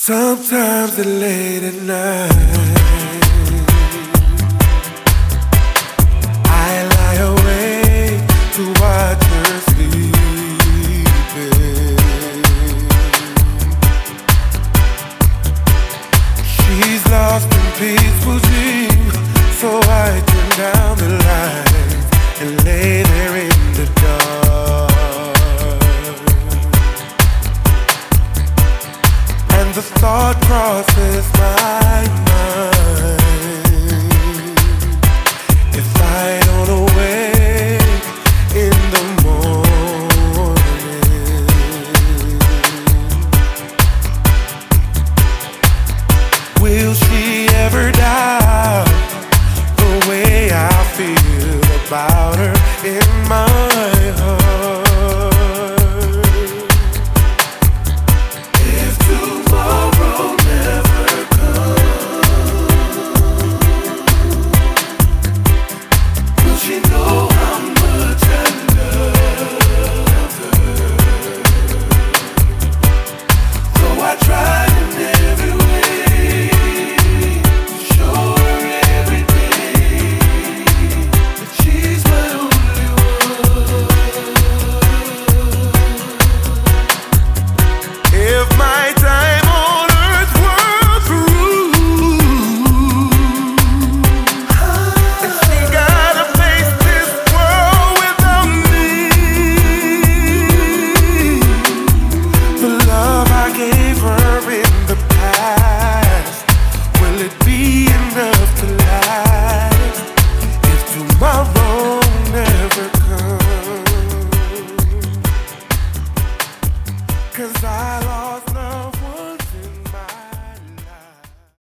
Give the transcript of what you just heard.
Sometimes it's late at night, I lie awake to watch her sleeping. She's lost in peaceful dreams, so I turn down the lights and lay there in the dark. And the thought crosses my mind, if I don't awake in the morning, will she ever doubt the way I feel about her in my heart? If tomorrow never comes, will she know how much I love her? Though I try